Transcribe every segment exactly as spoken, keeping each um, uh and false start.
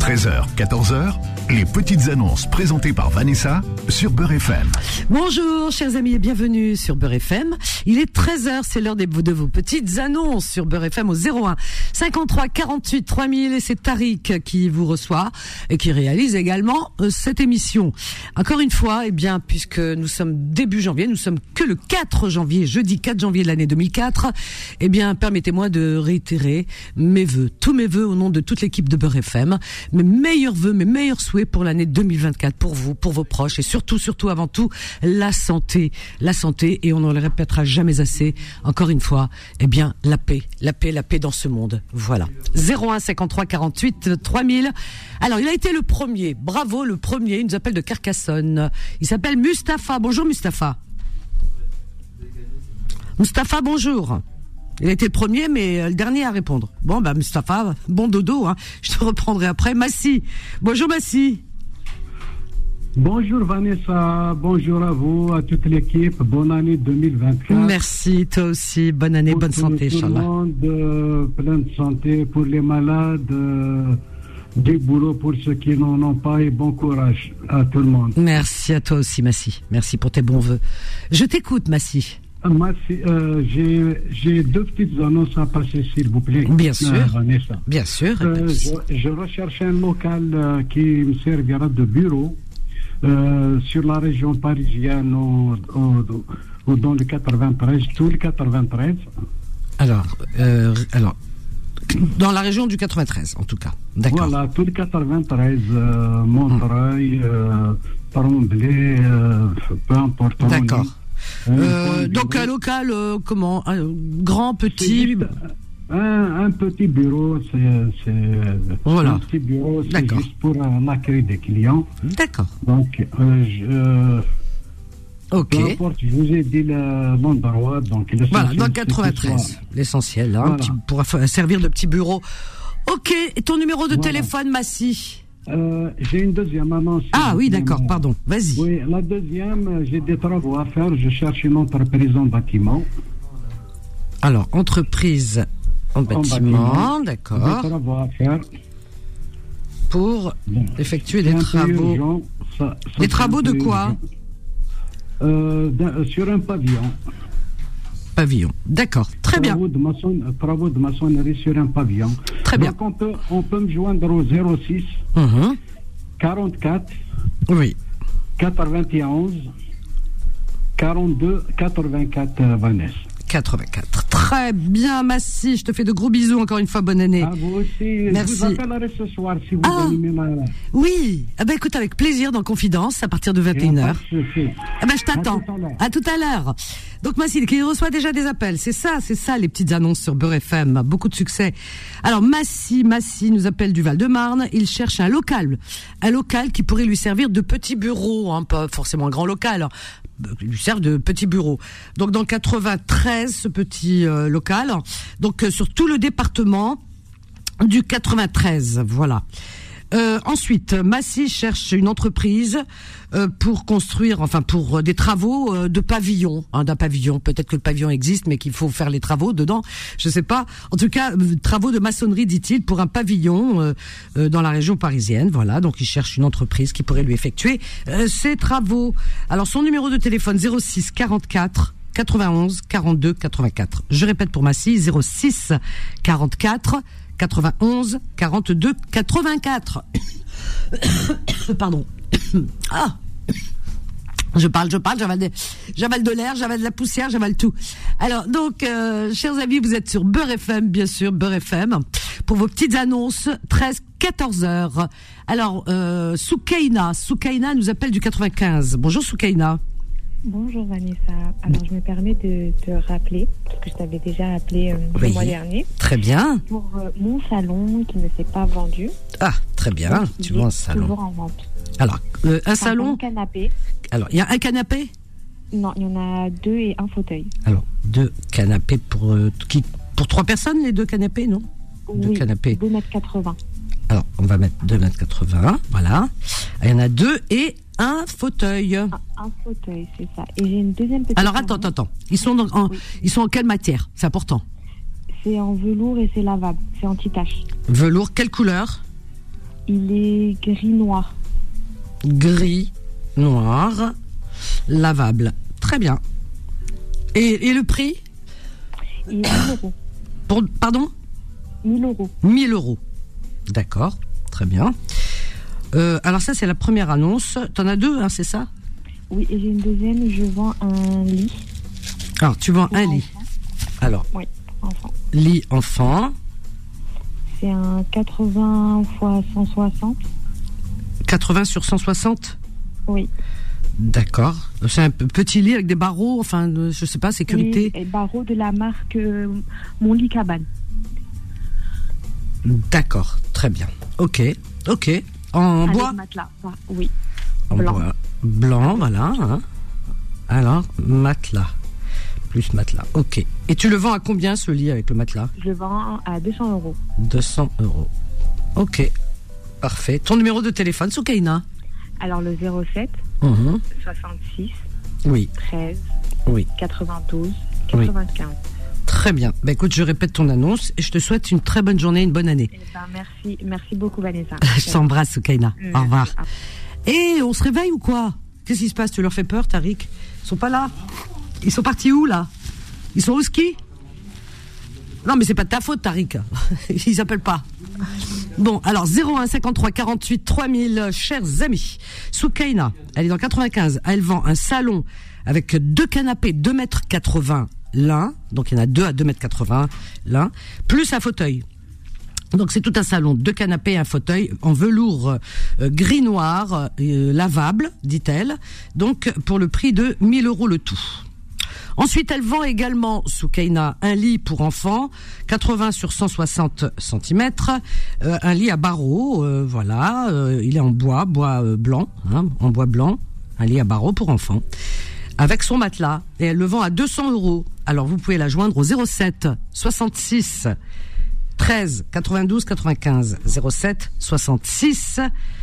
treize heures, quatorze heures, les petites annonces présentées par Vanessa sur Beurre F M. Bonjour chers amis et bienvenue sur Beurre F M. Il est treize heures, c'est l'heure de, de vos petites annonces sur Beurre F M au zéro un cinquante-trois quarante-huit trois mille et c'est Tariq qui vous reçoit et qui réalise également euh, cette émission. Encore une fois, eh bien, puisque nous sommes début janvier, nous sommes que le quatre janvier, jeudi quatre janvier de l'année deux mille quatre, eh bien, permettez-moi de réitérer mes vœux, tous mes vœux au nom de toute l'équipe de Beurre F M, mes meilleurs vœux, mes meilleurs souhaits pour l'année deux mille vingt-quatre, pour vous, pour vos proches et surtout, surtout avant tout, la santé, la santé et on ne le répétera jamais assez, encore une fois, eh bien, la paix, la paix, la paix dans ce monde. Voilà. zéro un cinquante-trois quarante-huit trois mille. Alors, il a été le premier, bravo, le premier, il nous appelle de Carcassonne. Il s'appelle Mustapha. Bonjour Mustapha. Mustapha, bonjour. Il a été le premier, mais le dernier à répondre. Bon, bah, Mustapha, bon dodo, hein. Je te reprendrai après. Massi. Bonjour, Massi. Bonjour, Vanessa. Bonjour à vous, à toute l'équipe. Bonne année deux mille vingt-quatre. Merci, toi aussi. Bonne année, pour bonne tout, santé, tout Inch'Allah. le monde, euh, plein de santé pour les malades, euh, du boulot pour ceux qui n'en ont pas et bon courage à tout le monde. Merci à toi aussi, Massi. Merci pour tes bons vœux. Je t'écoute, Massi. Moi, euh, j'ai, j'ai deux petites annonces à passer, s'il vous plaît. Bien sûr. Euh, Vanessa. Bien sûr. Euh, je, je recherche un local euh, qui me servira de bureau euh, sur la région parisienne ou, ou, ou dans le quatre-vingt-treize, tout le quatre-vingt-treize. Alors, euh, alors, dans la région du quatre-vingt-treize, en tout cas. D'accord. Voilà, tout le quatre-vingt-treize, euh, Montreuil, euh, Tremblay, euh, peu importe. D'accord. Euh, Un donc un local, euh, comment, un grand, petit. Un, un petit bureau, c'est, c'est voilà. Un petit bureau, c'est D'accord. juste pour euh, l'accueil des clients. D'accord. Donc, euh, je, ok. peu importe, je vous ai dit le, l'endroit. Donc, voilà, dans le quatre-vingt-treize, l'essentiel, hein, voilà. Qui pourra servir de petit bureau. Ok, et ton numéro de voilà. téléphone, Massi? Euh, j'ai une deuxième annonce. Ah oui, d'accord, pardon, vas-y. Oui, la deuxième, j'ai des travaux à faire. Je cherche une entreprise en bâtiment. Alors, entreprise en bâtiment, en bâtiment d'accord. Des travaux à faire. Pour Bon. effectuer C'est des un peu travaux. urgent, ça- ça Des c'est travaux un de peu quoi? urgent. euh, d'un- Sur un pavillon. Pavillon, d'accord, très bien. Travaux de, maçon, travaux de maçonnerie sur un pavillon. Très bien. Donc on peut, on peut me joindre au zéro six Mhm. quarante-quatre Oui, quatre-vingt-onze quarante-deux quatre-vingt-quatre, euh, Vanessa. quatre-vingt-quatre. Très bien, Massi. Je te fais de gros bisous encore une fois. Bonne année. À vous aussi. Merci. Je vous appellerai ce soir si vous Ah. animez ma... Oui. Ah ben écoute, avec plaisir dans Confidence à partir de vingt et une heures. Ah ben je t'attends. À tout à l'heure. À tout à l'heure. Donc Massi, qui reçoit déjà des appels. C'est ça, c'est ça les petites annonces sur Beurre F M. Beaucoup de succès. Alors Massi, Massi nous appelle du Val-de-Marne. Il cherche un local, un local qui pourrait lui servir de petit bureau, hein, pas forcément un grand local. Il lui sert de petit bureau. Donc dans le quatre-vingt-treize, ce petit euh, local. Donc euh, sur tout le département du quatre-vingt-treize, voilà. Euh, ensuite, Massi cherche une entreprise euh, pour construire, enfin pour euh, des travaux euh, de pavillon, hein, d'un pavillon. Peut-être que le pavillon existe, mais qu'il faut faire les travaux dedans. Je sais pas. En tout cas, euh, travaux de maçonnerie, dit-il, pour un pavillon euh, euh, dans la région parisienne. Voilà. Donc, il cherche une entreprise qui pourrait lui effectuer euh, ces travaux. Alors, son numéro de téléphone zéro six quarante-quatre quatre-vingt-onze quarante-deux quatre-vingt-quatre. Je répète pour Massi, zéro six quarante-quatre quatre-vingt-onze quarante-deux quatre-vingt-quatre. Pardon. Ah. Je parle, je parle, j'avale de, j'avale de l'air, j'avale de la poussière, j'avale tout. Alors, donc, euh, chers amis, vous êtes sur Beurre F M, bien sûr, Beurre F M, pour vos petites annonces, treize quatorze heures. Alors, euh, Soukaina, Soukaina nous appelle du quatre-vingt-quinze. Bonjour Soukaina. Bonjour Vanessa. Alors je me permets de te rappeler, parce que je t'avais déjà appelé euh, Oui. le mois dernier, Très bien. pour euh, mon salon qui ne s'est pas vendu. Ah, très bien. Donc, Tu il vois un est salon. toujours en vente. Alors, euh, un Un salon. bon canapé. Alors, il y a un canapé. Non, il y en a deux et un fauteuil. Alors, deux canapés pour euh, qui pour trois personnes, les deux canapés, non? Deux Oui, canapés. deux mètres quatre-vingts. Alors, on va mettre deux mètres quatre-vingts, voilà. Il y en a deux et un fauteuil. Un, un fauteuil, c'est ça. Et j'ai une deuxième petite. Alors, attends, attends, attends. Ils sont dans- en, Oui. ils sont en quelle matière? C'est important. C'est en velours et c'est lavable. C'est anti-tache. Velours, quelle couleur? Il est gris-noir. Gris, noir, lavable. Très bien. Et, et le prix? Il est mille euros. Pour, pardon? mille euros. mille euros. D'accord, très bien. Euh, alors ça, c'est la première annonce. T'en as deux, hein, c'est ça? Oui, et j'ai une deuxième, je vends un lit. Alors, tu vends Pour un lit. enfant. Alors, Oui, pour enfant. lit enfant. C'est un quatre-vingts fois cent soixante. quatre-vingts sur cent soixante? Oui. D'accord. C'est un p- petit lit avec des barreaux, enfin, euh, je sais pas, sécurité. Oui, et barreaux de la marque euh, Mon Lit Cabane. D'accord, très bien. Ok, ok. En Avec bois? matelas. Ah, oui. En blanc. bois. Blanc, voilà. Hein. Alors, matelas. Plus matelas. Ok. Et tu le vends à combien, ce lit avec le matelas? Je le vends à deux cents euros. deux cents euros. Ok. Parfait. Ton numéro de téléphone, Soukaina? Alors le zéro sept Mhm. soixante-six Oui, treize oui. quatre-vingt-douze Oui. quatre-vingt-quinze. Très bien. Ben écoute, je répète ton annonce et je te souhaite une très bonne journée, une bonne année. Eh ben, merci, merci beaucoup Vanessa. Je t'embrasse, Soukaina. Merci. Au revoir. Et on se réveille ou quoi? Qu'est-ce qui se passe? Tu leur fais peur, Tariq? Ils sont pas là? Ils sont partis où, là? Ils sont au ski? Non, mais c'est pas de ta faute, Tariq. Ils appellent pas. Bon, alors zéro un cinquante-trois quarante-huit trois mille, chers amis. Soukaina, elle est dans quatre-vingt-quinze. Elle vend un salon avec deux canapés deux mètres quatre-vingts l'un. Donc il y en a deux à deux mètres quatre-vingts l'un. Plus un fauteuil. Donc c'est tout un salon, deux canapés et un fauteuil en velours euh, gris noir, euh, lavable, dit-elle. Donc pour le prix de mille euros le tout. Ensuite, elle vend également, Soukaina, un lit pour enfants, quatre-vingts sur cent soixante centimètres, euh, un lit à barreaux, euh, voilà, euh, il est en bois, bois euh, blanc, hein, en bois blanc, un lit à barreaux pour enfants, avec son matelas, et elle le vend à deux cents euros. Alors vous pouvez la joindre au zéro sept soixante-six treize quatre-vingt-douze quatre-vingt-quinze, zéro sept soixante-six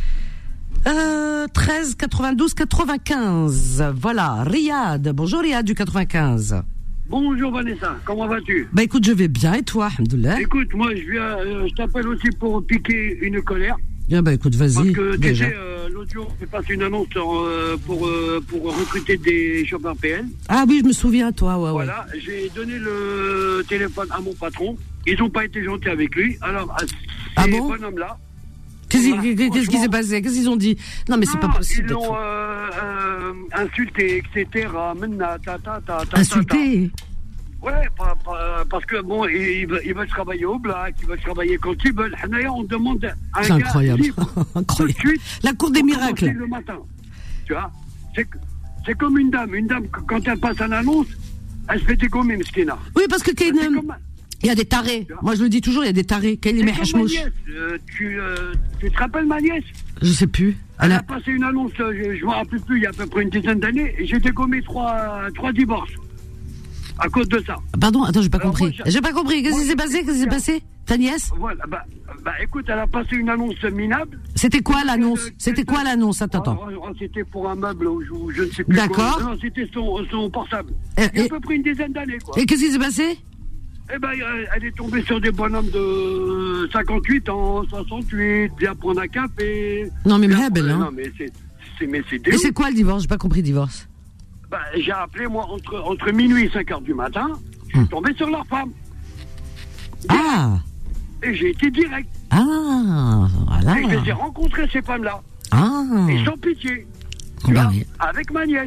Euh, treize quatre-vingt-douze quatre-vingt-quinze. Voilà, Riyad. Bonjour Riyad du quatre-vingt-quinze. Bonjour Vanessa, comment vas-tu? Bah écoute, je vais bien et toi, alhamdoulilah? Écoute, moi je viens, euh, je t'appelle aussi pour piquer une colère. Ah bah écoute, vas-y. Parce que tu déjà. sais, euh, l'autre jour, j'ai passé une annonce euh, pour, euh, pour recruter des chauffeurs P L. Ah oui, je me souviens, toi, ouais, ouais. Voilà, j'ai donné le téléphone à mon patron. Ils n'ont pas été gentils avec lui. Alors, à Ah ces bon bonhommes-là. Qu'est-ce, Voilà, qui- qu'est-ce qui s'est passé? Qu'est-ce qu'ils ont dit? Non, mais c'est pas non, possible. Ils d'être l'ont fou. euh, euh, insulté, et cetera. Maintenant, ta, ta, ta, ta, ta, Insulté. ta. Ouais, pas- pas- parce que bon, ils, ils veulent- ils veulent travailler au black, ils veulent travailler quand ils veulent. Hanaya, on demande un C'est gars incroyable. libre, Incroyable. tout de suite, La cour des pour miracles. commencer le matin. Tu vois, c'est, c'est comme une dame. Une dame, quand elle passe une annonce, elle se fait dégommer, Mskina. Oui, parce que C'est Kainem, comme- il y a des tarés. Moi, je le dis toujours, il y a des tarés. Kainem c'est comme ma Hachmouch. nièce. Euh, tu, euh, tu te rappelles ma nièce? Je sais plus. Elle Elle a a... passé une annonce, euh, je ne me rappelle plus, il y a à peu près une dizaine d'années, et j'ai dégommé trois, trois divorces. À cause de ça. Pardon, attends, j'ai pas Alors, compris. moi, j'ai- J'ai pas compris. Qu'est-ce moi, qui s'est passé? Qu'est-ce qui s'est passé? Ta nièce? Voilà, bah, bah écoute, elle a passé une annonce minable. C'était quoi l'annonce? Euh, C'était quoi l'annonce? Attends, attends. Oh, oh, c'était pour un meuble ou je, je ne sais plus. D'accord. quoi. Non, c'était son, son portable. Et- Il y a et- à peu près une dizaine d'années, quoi. Et qu'est-ce qui s'est passé? Eh ben, euh, elle est tombée sur des bonhommes de cinquante-huit ans, soixante-huit, bien prendre un café. Non, mais bien Mehebel, prendre- hein. Non, mais c'est, c'est, mais c'est des Mais ouf. c'est quoi le divorce? J'ai pas compris, divorce. Bah, j'ai appelé, moi, entre, entre minuit et cinq heures du matin. Je suis tombé sur leur femme. Ah! Et j'ai été direct. Ah! Voilà. Et je les ai rencontrés, ces femmes-là. Ah! Et sans pitié. Tu Bah vois, oui. avec ma nièce.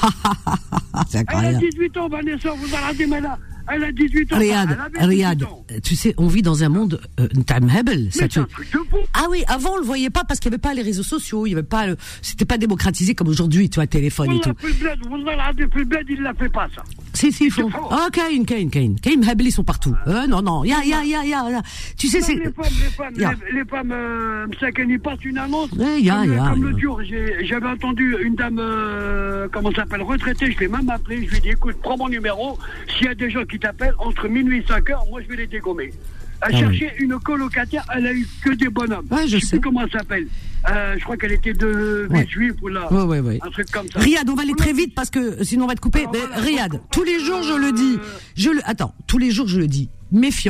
C'est Elle a incroyable. dix-huit ans, Vanessa, vous allez dire, là. Elle a dix-huit ans. Regarde, elle avait dix-huit regarde, ans. tu sais, on vit dans un monde euh, time hebel, Mais ça c'est tu... un truc de fou. Ah oui, avant on le voyait pas parce qu'il y avait pas les réseaux sociaux, il y avait pas, le... c'était pas démocratisé comme aujourd'hui, tu vois, téléphone et Wallah, tout. plus le bled, Wallah, le plus le bled, il ne la fait pas, ça. Si si, il faut. C'est faux. Oh, Kain, Kain, Kain, Kain hebel ils sont partout. Euh, non non, ya ya ya ya, ya. Tu sais Non, c'est. les femmes, les femmes, Ya. les, les femmes, euh, Msaken, ils passent une annonce. Eh, ya, comme ya, comme ya. le jour, j'ai- j'avais entendu une dame, euh, comment ça s'appelle, retraitée, je l'ai même appelé, je lui ai dit, écoute, prends mon numéro, s'il y a des gens qui t'appellent, entre minuit et cinq heures, moi je vais les dégommer. Elle Ah cherchait une colocataire, elle a eu que des bonhommes. Ouais, je sais sais. plus comment elle s'appelle. Euh, je crois qu'elle était de Ouais. Juif ou là. Ouais, ouais, ouais. Un truc comme ça. Riyad, on va aller très vite parce que sinon on va te couper. Alors, Mais voilà, Riyad, donc, tous les jours je le dis. Je le attends, tous les jours je le dis. Méfiance.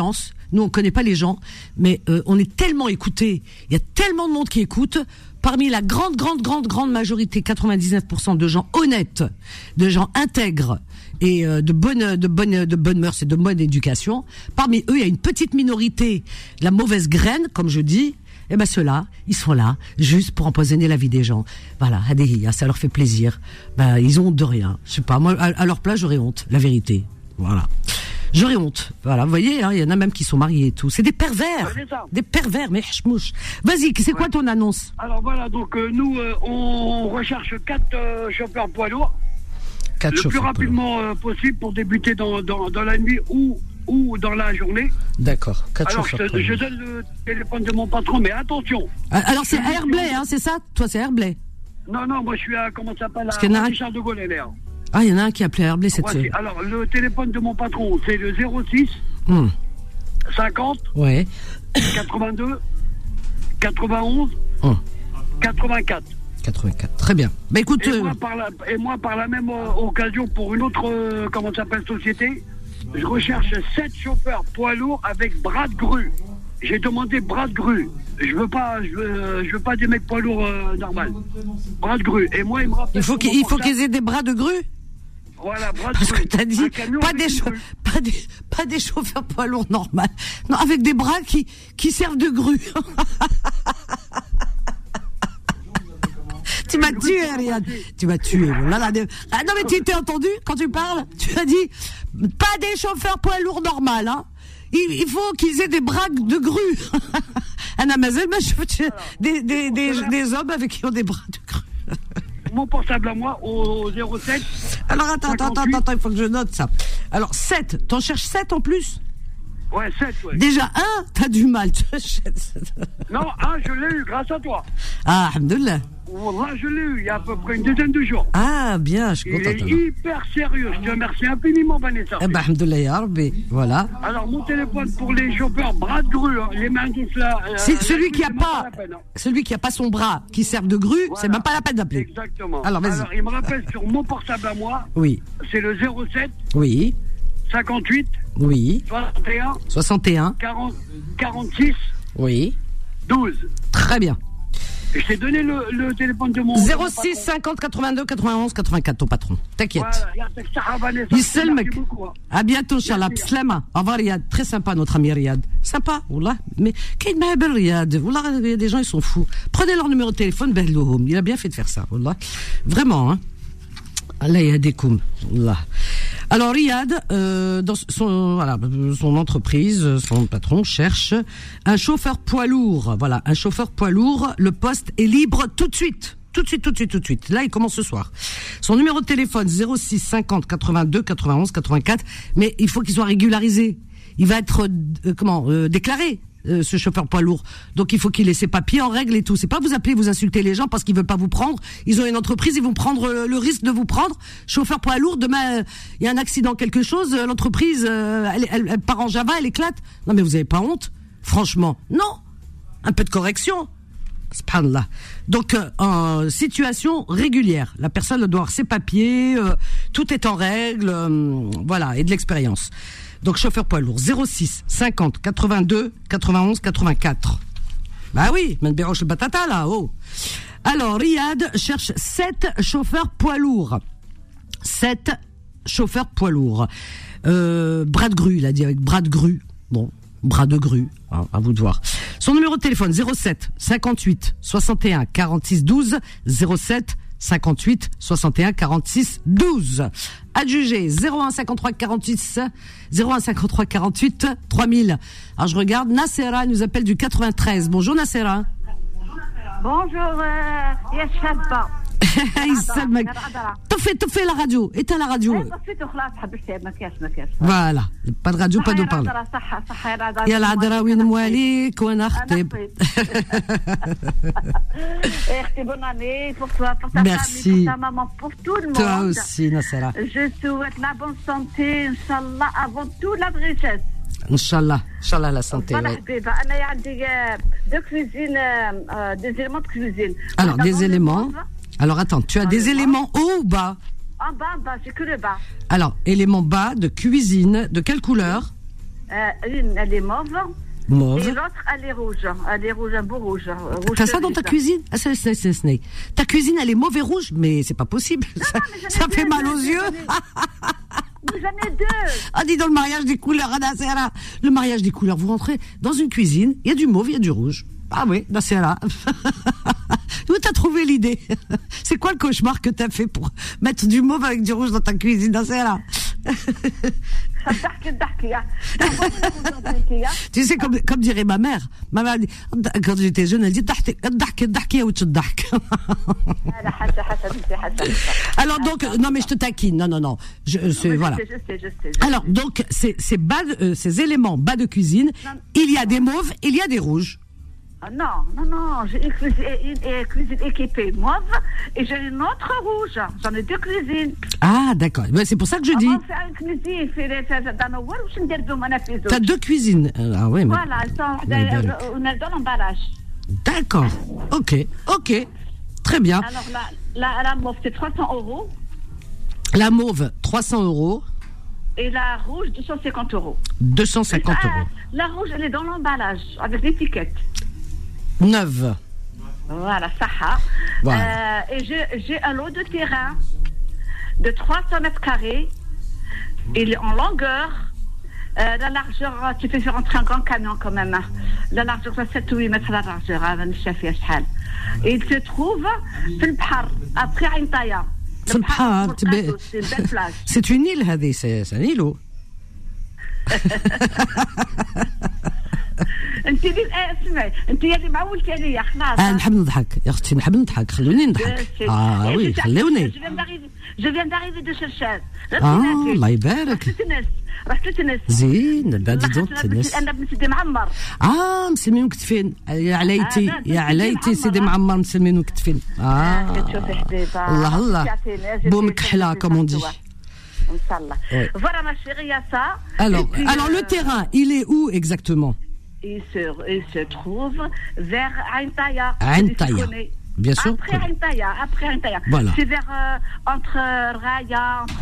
Nous, on connaît pas les gens, mais euh, on est tellement écoutés. Il y a tellement de monde qui écoute. Parmi la grande, grande, grande, grande majorité, quatre-vingt-dix-neuf pour cent de gens honnêtes, de gens intègres et euh, de bonnes, de bonnes, de bonnes mœurs et de bonne éducation. Parmi eux, il y a une petite minorité, la mauvaise graine, comme je dis. Eh ben ceux-là, ils sont là juste pour empoisonner la vie des gens. Voilà, Hadéhia, ça leur fait plaisir. Ben ils ont honte de rien. Je sais pas, moi à, à leur place j'aurais honte, la vérité. Voilà. J'aurais honte. Voilà, vous voyez, hein, il y en a même qui sont mariés et tout. C'est des pervers. Ouais, des pervers, mais hachmouche. Vas-y, c'est quoi ouais. ton annonce? Alors voilà, donc euh, nous, euh, on recherche quatre euh, chauffeurs poids lourds. Quatre le plus rapidement euh, possible pour débuter dans, dans, dans la nuit ou, ou dans la journée. D'accord, quatre Alors, je, chauffeurs. je donne le téléphone de mon patron, mais attention. Alors, c'est Airblay, hein, c'est ça? Toi, c'est Airblay. Non, non, moi, je suis à, comment ça s'appelle, qu'il y en a à un- Charles de Gaulle, L R. Ah, il y en a un qui a appelé Airblay cette Voici. semaine. Alors, le téléphone de mon patron, c'est le zéro six Hum, cinquante ouais. quatre-vingt-deux quatre-vingt-onze Hum, quatre-vingt-quatre. quatre-vingt-quatre. Très bien. Bah écoute, Et, euh, moi, par la, et moi, par la même euh, occasion, pour une autre, euh, comment ça s'appelle, société, je recherche sept chauffeurs poids lourds avec bras de grue. J'ai demandé bras de grue. Je veux pas, je veux, je veux pas des mecs poids lourds euh, normal. Bras de grue. Et moi, il me rappelle. il faut sur qu'ils mon il faut portable- qu'ils aient des bras de grue. Voilà, bras de Parce grue. que t'as dit Un camion pas avec des, une chau- grue. pas des pas des chauffeurs poids lourds normal. Non, avec des bras qui qui servent de grue. Tu m'as tué, Riyad. Tu m'as tué. Là, là, de- ah, non, mais tu t'es entendu quand tu parles? Tu as dit pas des chauffeurs poids lourds normal, hein. Il, il faut qu'ils aient des bras de grue. Un Amazon, des, des, des, des hommes avec qui ont des bras de grue. Mon portable à moi au zéro sept. Alors attends, attends, attends, attends, il faut que je note ça. Alors sept, t'en cherches sept en plus? Ouais, sept, ouais. Déjà un, t'as du mal. Non, un, je l'ai eu grâce à toi. Ah, alhamdoulilah. Wallah, je l'ai eu il y a à peu près une dizaine de jours. Ah, bien, je suis Il est contente. alors. hyper sérieux. Je te remercie infiniment, Vanessa. Eh ben, alhamdoulilah, ya Rabbi. Voilà. Alors, mon téléphone pour les chauffeurs, bras de grue, hein, les mains douces là. euh, C'est la celui grue, qui a c'est même pas, la peine, hein. celui qui a pas son bras, qui sert de grue, Voilà. c'est même pas la peine d'appeler. Exactement. Alors, vas-y. il me rappelle sur mon portable à moi, Oui, c'est le zéro sept oui, cinquante-huit oui. soixante et un soixante et un, quarante quarante-six oui. douze. Très bien. Et je t'ai donné le, le téléphone de mon. zéro de mon six patron. cinquante quatre-vingt-deux quatre-vingt-onze quatre-vingt-quatre, ton patron. T'inquiète. Voilà, y'a Sarah Vanessa. Yisselmek. Merci beaucoup, hein. À bientôt, Inch'Allah. Merci. Slama. Au revoir, Riyad. Très sympa, notre ami Riyad. Sympa, Wallah. Mais, Kaïd Mahabel Riyad. Wallah, il y a des gens, ils sont fous. Prenez leur numéro de téléphone, Behlouhoum. Il a bien fait de faire ça, Wallah. Vraiment, hein. Allah yahdekoum. Wallah. Alors, Riyad, euh, dans son, voilà, son entreprise, son patron cherche un chauffeur poids lourd. Voilà, un chauffeur poids lourd. Le poste est libre tout de suite. Tout de suite, tout de suite, tout de suite. Là, il commence ce soir. Son numéro de téléphone, zéro six cinquante quatre-vingt-deux quatre-vingt-onze quatre-vingt-quatre. Mais il faut qu'il soit régularisé. Il va être, euh, comment, euh, déclaré, euh, ce chauffeur poids lourd. Donc, il faut qu'il ait ses papiers en règle et tout. C'est pas vous appeler, vous insulter les gens parce qu'ils veulent pas vous prendre. Ils ont une entreprise, ils vont prendre euh, le risque de vous prendre. Chauffeur poids lourd, demain, il y a un accident, quelque chose, euh, l'entreprise, euh, elle, elle, elle part en Java, elle éclate. Non, mais vous avez pas honte? Franchement. Non. Un peu de correction. Subhanallah. Donc, euh, en situation régulière. La personne doit avoir ses papiers, euh, tout est en règle, euh, voilà, et de l'expérience. Donc, chauffeur poids lourd, zéro six cinquante quatre-vingt-deux quatre-vingt-onze quatre-vingt-quatre. Bah oui, Menberoche le batata, là, oh. Alors, Riyad cherche sept chauffeurs poids lourds. sept chauffeurs poids lourds. Euh, bras de grue, il a dit, avec bras de grue. Bon. Bras de grue, hein, à vous de voir. Son numéro de téléphone, zéro sept cinquante-huit soixante et un quarante-six douze, zéro sept cinquante-huit soixante et un quarante-six douze. Adjugé, zéro un cinquante-trois quarante-huit, zéro un cinquante-trois quarante-huit, trois mille. Alors je regarde, Nassera nous appelle du quatre-vingt-treize. Bonjour Nassera. Bonjour, euh, يا الشابة. يسلمك. طفي طفي la radio, éteins la radio. طفيت وخلاص حبستي ما كاش ما كاش. Voilà, pas de radio, pas de parler. صحة صحة يا العذراء. يا العذراء وين مواليك وانا خطيب. اختي bonne année pour toi, pour ta Merci. famille, pour ta maman, pour tout le monde. Toi aussi, Nassera. Je souhaite la bonne santé, Inch'Allah, avant tout la richesse. Inch'Allah, Inch'Allah la santé. Voilà, Ouais. حبيبة. أنا عندي deux cuisines, euh, des éléments de cuisine. Alors, Dans des le éléments. monde, Alors, attends, tu as Dans des le éléments hauts ou bas? En bas, en bas, j'ai que le bas. Alors, éléments bas de cuisine, de quelle couleur? Euh, une, elle est mauve. Mauve. Et l'autre, elle est rouge. Elle est rouge, un beau rouge. rouge T'as ça dans ta cerise. cuisine? Ah, c'est, c'est, c'est, c'est. Ta cuisine, elle est mauve et rouge? Mais c'est pas possible. Non, ça non, mais j'en ai ça deux, fait mal deux, aux deux, yeux. j'en ai- Oui, j'en ai deux. Ah, dis donc, le mariage des couleurs, ah, Nassera. Le mariage des couleurs, vous rentrez dans une cuisine, il y a du mauve, il y a du rouge. Ah oui, Nassera. Où t'as trouvé l'idée? C'est quoi le cauchemar que t'as fait pour mettre du mauve avec du rouge dans ta cuisine, Nassera? Tu sais, comme, comme dirait ma mère, ma mère dit, quand j'étais jeune, elle dit, alors donc, non mais je te taquine, non, non, non, je, c'est, voilà. Je sais, je sais, je sais. Alors donc, ces, ces, bas de, euh, ces éléments bas de cuisine, il y a des mauves, il y a des rouges. Ah non, non, non, j'ai une cuisine, une, une cuisine équipée mauve et j'ai une autre rouge. J'en ai deux cuisines. Ah, d'accord. Ben, c'est pour ça que je dis. On va faire une cuisine في dans nos walls ou ندير دوم انا في زوج. T'as deux cuisines. Ah oui, mais. Voilà, elles sont Mais belle. on a dans l'emballage. D'accord. Ok, ok. Très bien. Alors la, la, la mauve c'est trois cents euros La mauve, trois cents euros. et la rouge deux cent cinquante euros. deux cent cinquante Ah, euros. la rouge elle est dans l'emballage avec l'étiquette. Neuve. Voilà, Saha. Voilà. Euh, et j'ai, j'ai un lot de terrain de trois cents mètres carrés. Il est en longueur. Euh, la largeur, tu fais rentrer un grand camion quand même. Hein. La largeur, c'est sept ou huit mètres la largeur. Hein, et il se trouve في البحر, après Aintaya. في البحر. C'est une belle plage. C'est une île, هذه. C'est, c'est un îlot. انت اللي اسمعي انت اللي معولتي عليا خلاص. آه نحب نضحك يا اختي نحب نضحك خلوني نضحك. اه وي خلوني. جو فيان داريفي دو شرشاز. اه الله يبارك. رحت تونس رحت تونس. زين بعد دون تونس. انا بن سيدي معمر. اه مسلمين وكتفين يا عليتي يا عليتي سيدي معمر مسلمين وكتفين. اه كتشوفي حبيبه. الله الله بومك حلا كومون دي. Inch'Allah. Voilà ma chérie, il y a ça. Alors, puis, alors euh, le terrain, il est où exactement? Il se, il se trouve vers Aintaya. Aintaya. Bien sûr. Après Aintaya, après Aintaya. Voilà. C'est vers euh, entre Raya, entre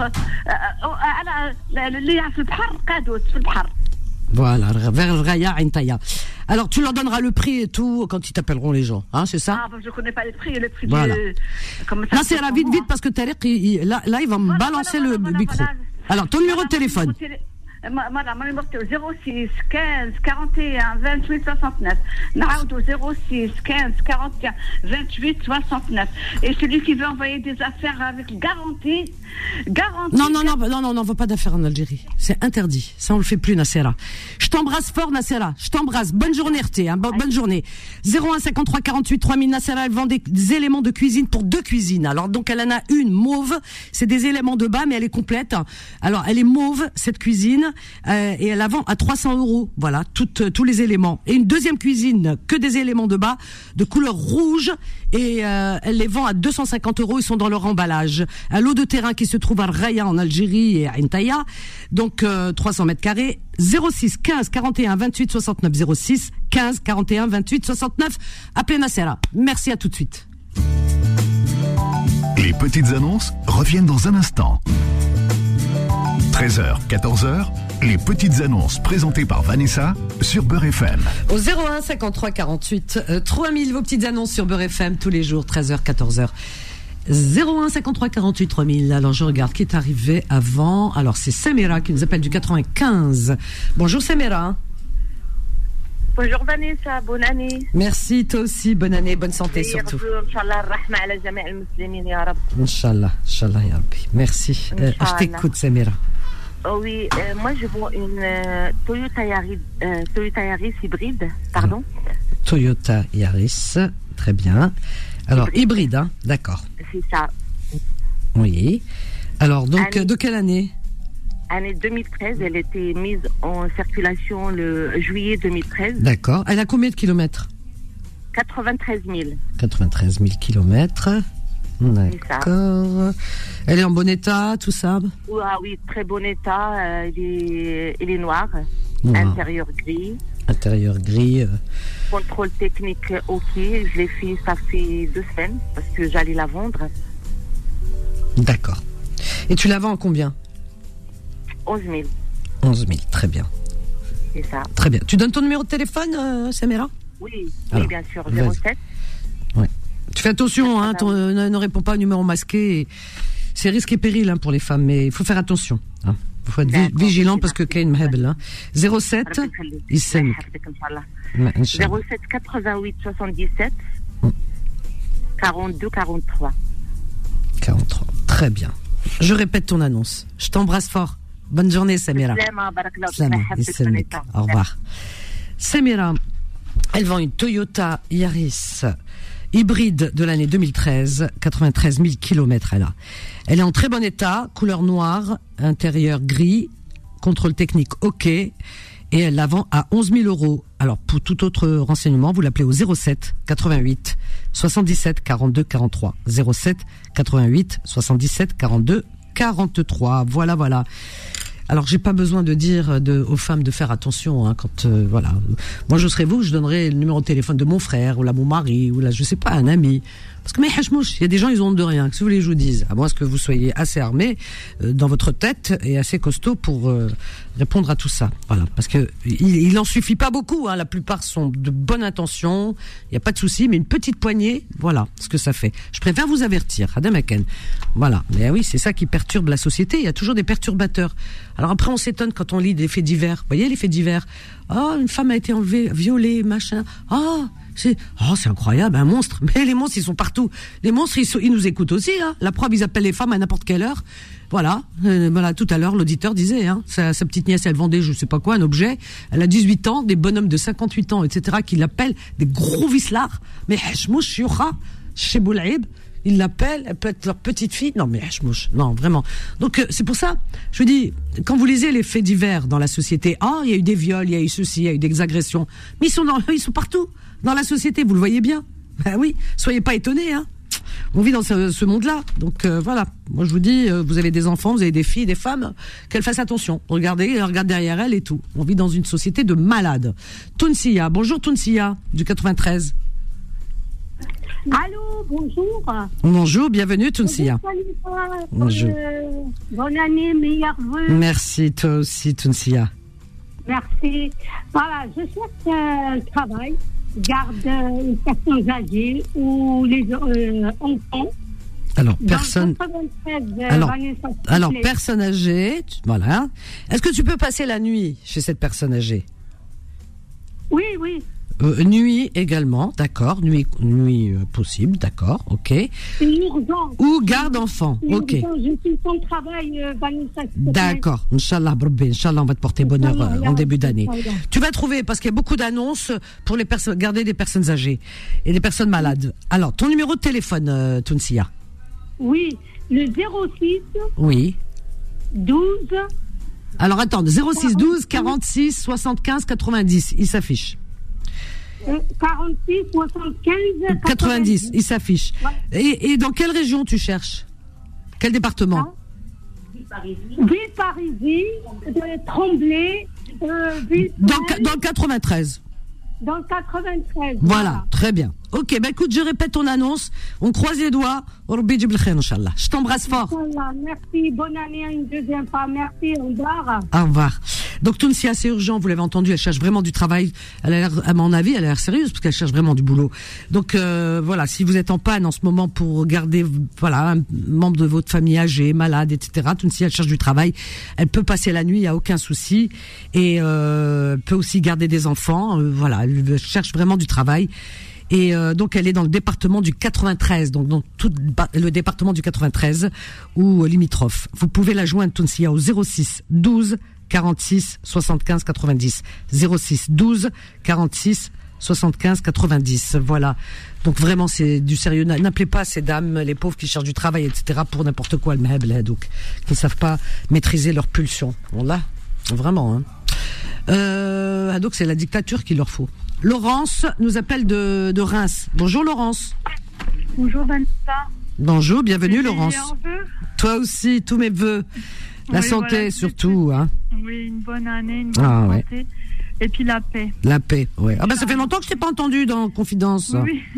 اللي في البحر قادوس في البحر. Voilà, vers Raya, Aintaya. Alors, tu leur donneras le prix et tout quand ils t'appelleront les gens, hein, c'est ça? Ah, bah, je connais pas les prix, le prix voilà. de... Comment ça là, c'est là, vite, vite, parce que Tariq, il, il, là, là, il va me voilà, balancer voilà, le voilà, micro. Voilà. Alors, ton numéro de téléphone. Madame, mon numéro de zéro six quinze quarante et un vingt-huit soixante-neuf. Naoudou zéro six quinze quarante et un vingt-huit soixante-neuf. Et celui qui veut envoyer des affaires avec garantie, garantie. Non, non, non, non, non, non, on veut pas d'affaires en Algérie. C'est interdit. Ça, on le fait plus, Nassera. Je t'embrasse fort, Nassera. Je t'embrasse. Bonne journée, R T, hein. Bonne, bonne journée. zéro un cinquante-trois quarante-huit trois mille, Nassera, elle vend des, des éléments de cuisine pour deux cuisines. Alors, donc, elle en a une mauve. C'est des éléments de bas, mais elle est complète. Alors, elle est mauve, cette cuisine. Euh, et elle la vend à trois cents euros. Voilà, toutes, tous les éléments. Et une deuxième cuisine, que des éléments de bas, de couleur rouge. Et euh, elle les vend à deux cent cinquante euros. Ils sont dans leur emballage. Un lot de terrain qui se trouve à Raya en Algérie et à Aintaya. Donc, euh, trois cents mètres carrés. zéro six quinze quarante et un vingt-huit soixante-neuf. zéro six quinze quarante et un vingt-huit soixante-neuf. Appelez Nassera. Merci, à tout de suite. Les petites annonces reviennent dans un instant. treize heures, quatorze heures, les petites annonces présentées par Vanessa sur Beurre F M. Au zéro un cinquante-trois quarante-huit trois mille, vos petites annonces sur Beurre F M tous les jours, treize heures, quatorze heures. zéro un cinquante-trois quarante-huit trois mille. Alors je regarde qui est arrivé avant. Alors c'est Samira qui nous appelle du quatre-vingt-quinze. Bonjour Samira. Bonjour Vanessa, bonne année. Merci, toi aussi, bonne année, bonne santé surtout. Inch'Allah, rahma ala jami' al-muslimin, ya Rab. Inch'Allah, Inch'Allah, ya Rabbi. Merci. Euh, je t'écoute, Samira. Oh oui, euh, moi je vois une euh, Toyota Yaris, euh, Toyota Yaris hybride, pardon. Toyota Yaris, très bien. Alors, hybride, hybride hein, d'accord. C'est ça. Oui. Alors, donc, année, de quelle année? Année deux mille treize, elle était mise en circulation le juillet deux mille treize. D'accord. Elle a combien de kilomètres? quatre-vingt-treize mille. quatre-vingt-treize mille kilomètres. D'accord. Elle est en bon état, tout ça? Ah oui, très bon état. Euh, il, est, il est noir. Wow. Intérieur gris. Intérieur gris. Euh... Contrôle technique, ok. Je l'ai fait, ça fait deux semaines, parce que j'allais la vendre. D'accord. Et tu la vends en combien? onze mille. onze mille, très bien. c'est ça. Très bien. Tu donnes ton numéro de téléphone, euh, Samira? Oui, Alors, oui, bien sûr. zéro sept. Ouais. Tu fais attention, hein, ton, ne, ne réponds pas au numéro masqué. Et c'est risque et péril hein, pour les femmes, mais il faut faire attention. Il hein. faut être vi- vigilant parce que Kain Mhebel. Hein. zéro sept, Issem. zéro sept quatre-vingt-huit soixante-dix-sept quarante-deux quarante-trois. quarante-trois. Très bien. Je répète ton annonce. Je t'embrasse fort. Bonne journée, Samira. Slama, Isselmek. Au revoir. Samira, elle vend une Toyota Yaris hybride de l'année deux mille treize, quatre-vingt-treize mille kilomètres elle a. Elle est en très bon état, couleur noire, intérieur gris, contrôle technique OK, et elle la vend à onze mille euros. Alors, pour tout autre renseignement, vous l'appelez au zéro sept quatre-vingt-huit soixante-dix-sept quarante-deux quarante-trois. zéro sept quatre-vingt-huit soixante-dix-sept quarante-deux quarante-trois. Voilà, voilà. Alors, j'ai pas besoin de dire de, aux femmes de faire attention, hein, quand, euh, voilà. Moi, je serais vous, je donnerais le numéro de téléphone de mon frère, ou là, mon mari, ou là, je sais pas, un ami. Parce que, mais, hachmouch, il y a des gens, ils ont honte de rien. Que si vous voulez, je vous dise. À moins que vous soyez assez armé, euh, dans votre tête, et assez costaud pour, euh, répondre à tout ça. Voilà. Parce que, il, il en suffit pas beaucoup, hein. La plupart sont de bonne intention. Il y a pas de souci, mais une petite poignée, voilà ce que ça fait. Je préfère vous avertir. Adamaken. Voilà. Mais oui, c'est ça qui perturbe la société. Il y a toujours des perturbateurs. Alors après, on s'étonne quand on lit des faits divers. Vous voyez les faits divers? Oh, une femme a été enlevée, violée, machin. Oh, c'est, oh, c'est incroyable, un monstre. Mais les monstres, ils sont partout. Les monstres, ils, sont, ils nous écoutent aussi. Hein. La preuve, ils appellent les femmes à n'importe quelle heure. Voilà. Euh, voilà. Tout à l'heure, l'auditeur disait, hein, sa, sa petite nièce, elle vendait, je sais pas quoi, un objet. Elle a dix-huit ans, des bonhommes de cinquante-huit ans, et cetera, qui l'appellent des gros vislards. Mais hachmouch, chioura, chez Boulaïb. Ils l'appellent, elle peut être leur petite fille. Non, mais hachmouch, non, vraiment. Donc, euh, c'est pour ça, je dis, quand vous lisez les faits divers dans la société, ah, oh, il y a eu des viols, il y a eu ceci, il y a eu des agressions. Mais ils sont dans, ils sont partout, dans la société, vous le voyez bien. Ben oui, soyez pas étonnés, hein. On vit dans ce, ce monde-là. Donc, euh, voilà. Moi, je vous dis, euh, vous avez des enfants, vous avez des filles, des femmes, qu'elles fassent attention. Regardez, regardez derrière elles et tout. On vit dans une société de malades. Tounsia, bonjour Tounsia, du quatre-vingt-treize. Allô, bonjour. Bonjour, bienvenue Tounsia. Bonjour. Euh, bonne année, meilleurs vœux. Merci, toi aussi Tounsia. Merci. Voilà, je cherche un travail, garde euh, une personne âgée ou les euh, enfants. Alors, personne. Euh, alors, Vanessa, alors personne âgée, tu, voilà. Est-ce que tu peux passer la nuit chez cette personne âgée? Oui, oui. Euh, nuit également, d'accord. Nuit, nuit euh, possible, d'accord, ok. C'est urgent. Ou garde enfant, c'est ok. Urgent. Je suis sans travail, euh, Vanessa. D'accord, Inch'Allah, Brobé, Inch'Allah, on va te porter bonheur euh, en début d'année. Tu vas trouver, parce qu'il y a beaucoup d'annonces pour les personnes, garder des personnes âgées et des personnes malades. Alors, ton numéro de téléphone, euh, Tounsia? Oui, le zéro six. Oui. douze. Alors, attends, zéro six douze quarante-six soixante-quinze quatre-vingt-dix, il s'affiche. quarante-six soixante-quinze quatre-vingt-dix, il s'affiche. Ouais. Et, et dans quelle région tu cherches? Quel département? Ah. Ville Parisie, euh, Tremblay, euh, Ville dans, dans le quatre-vingt-treize. Dans le quatre-vingt-treize. Voilà, voilà, très bien. Ok, ben écoute, je répète ton annonce. On croise les doigts. Je t'embrasse fort. Merci, bonne année à une deuxième fois. Merci, au revoir. Au revoir. Donc Tounsia, c'est urgent, vous l'avez entendu, elle cherche vraiment du travail. Elle a l'air, à mon avis, elle a l'air sérieuse parce qu'elle cherche vraiment du boulot. Donc euh, voilà, si vous êtes en panne en ce moment pour garder, voilà, un membre de votre famille âgé, malade, et cetera. Tounsia, elle cherche du travail. Elle peut passer la nuit, il y a aucun souci, et euh, peut aussi garder des enfants. Euh, voilà, elle cherche vraiment du travail. Et euh, donc elle est dans le département du quatre-vingt-treize, donc dans tout le département du quatre-vingt-treize ou euh, limitrophe. Vous pouvez la joindre Tounsia au zéro six douze quarante-six soixante-quinze quatre-vingt-dix. zéro six douze quarante-six soixante-quinze quatre-vingt-dix. Voilà. Donc vraiment c'est du sérieux. N'appelez pas ces dames, les pauvres qui cherchent du travail, et cetera pour n'importe quoi, le donc qui ne savent pas maîtriser leurs pulsions. Voilà. Vraiment. Hein. Euh, donc c'est la dictature qu'il leur faut. Laurence nous appelle de, de Reims. Bonjour Laurence. Bonjour Vanessa. Bonjour, bienvenue Laurence. Toi aussi, tous mes vœux. La oui, santé voilà, surtout. Hein. Oui, une bonne année, une bonne ah, santé. Ouais. Et puis la paix. La paix, oui. Ah ben ça fait longtemps que je t'ai pas entendu dans Confidence. Oui,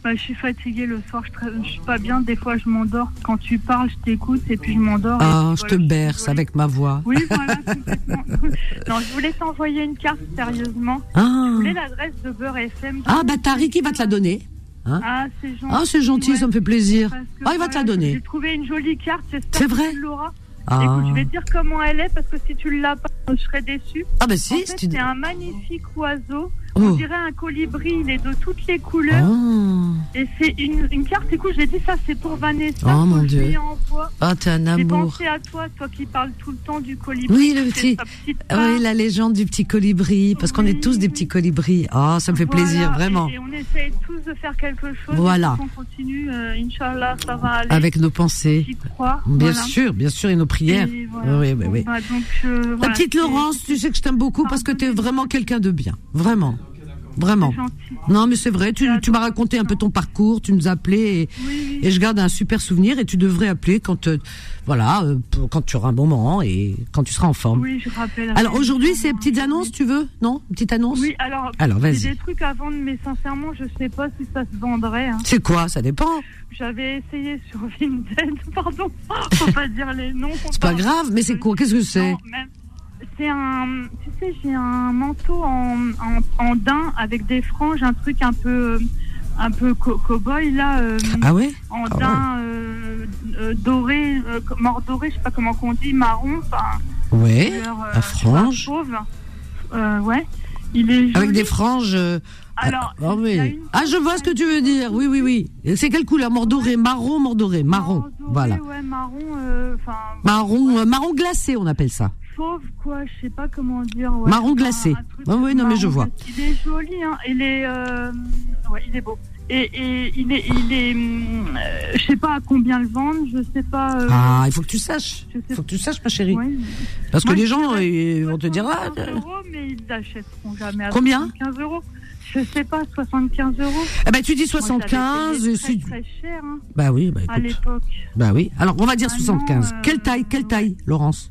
Bah, je suis fatiguée le soir, je, tra- je suis pas bien. Des fois, je m'endors. Quand tu parles, je t'écoute et puis je m'endors. Ah, puis, je voilà, te berce voilà. avec ma voix. Oui, voilà, complètement. Non, je voulais t'envoyer une carte, sérieusement. Ah, Je voulais l'adresse de Beurre F M. ah bah Tariq, il va te la donner. Hein? Ah, c'est gentil. Ah, c'est gentil, Ouais. ça me fait plaisir. Parce que, Ah, il va te la voilà, donner. J'ai trouvé une jolie carte, j'espère C'est que vrai tu l'auras. Ah. Écoute, je vais te dire comment elle est, parce que si tu l'as pas, je serais déçue. Ah bah En si, fait, si tu... c'est un magnifique oiseau. Oh. On dirait un colibri, il est de toutes les couleurs. Oh, Et c'est une, une carte, écoute, j'ai dit ça, c'est pour Vanessa. Oh, faut mon que je Dieu. lui envoie. oh t'es un J'ai amour. pensé à toi, toi qui parles tout le temps du colibri. Oui, le qui fait petit... sa petite Oui, part. la légende du petit colibri, parce qu'on Oui. est tous des petits colibris. Oh, ça me fait Voilà, plaisir, vraiment. Et, et on essaye tous de faire quelque chose. Voilà. On continue, euh, Inch'Allah, ça va aller. Avec nos pensées. J'y crois. Bien voilà. sûr, bien sûr, et nos prières. Et voilà. Oui, oui, Bon, oui. bah, donc, euh, Ta voilà, petite c'est- Laurence, tu sais que je t'aime beaucoup parce que t'es vraiment quelqu'un de bien. Vraiment. Vraiment. c'est gentil. Non, mais c'est vrai, tu, tu m'as raconté un peu ton parcours, tu nous as appelé et, Oui, oui. et je garde un super souvenir et tu devrais appeler quand, euh, voilà, euh, pour- quand tu auras un bon moment et quand tu seras en forme. Oui, je rappelle. Alors aujourd'hui, c'est petites annonces, tu veux? Non? Une petite annonce? Oui, alors, Alors, vas-y. j'ai des trucs à vendre, mais sincèrement, je sais pas si ça se vendrait. Hein. C'est quoi? Ça dépend. J'avais essayé sur Vinted, pardon, faut pas dire les noms. C'est pas grave, mais c'est quoi? Qu'est-ce que c'est? Non, même- C'est un, tu sais, j'ai un manteau en, en, en daim avec des franges, un truc un peu, un peu co- cow-boy là. euh, Ah ouais? En Ah daim euh, euh, doré, euh, mort doré, je sais pas comment qu'on dit, marron, enfin. Ouais, couleur, euh, à franges. Fauve. Euh, ouais. Il est Avec joli. des franges. euh, Alors, ah, ah oui. il y a une- Ah, je vois ce que tu veux dire. Oui, oui, oui. Et c'est quelle couleur? Mordoré, marron, mordoré, marron. Mort doré, Voilà. Ouais, marron, euh, enfin. Marron, euh, marron glacé, on appelle ça. Fauve, quoi, je sais pas comment dire. Ouais, Marron Enfin, glacé. un truc Ouais, oui, non, mais je marron vois. glacé. Il est joli, hein. Il est, euh, ouais, il est beau. Et, et il est, il est, hum, euh, je sais pas à combien le vendre, je sais pas. euh, Ah, il faut que tu saches. je sais Il faut que tu saches, ma chérie. ouais. Parce que Moi, les je gens, dirais ils vont te dire, ah, soixante-quinze euh, euros, mais ils l'achèteront jamais à Combien? soixante-quinze euros. Je sais pas, soixante-quinze euros. eh ben, tu dis Moi, soixante-quinze. j'avais payé et si- très, très cher, hein, Bah oui, bah à écoute. l'époque. Bah oui. Alors, on va dire Maintenant, soixante-quinze. euh, Quelle taille, quelle taille, Laurence?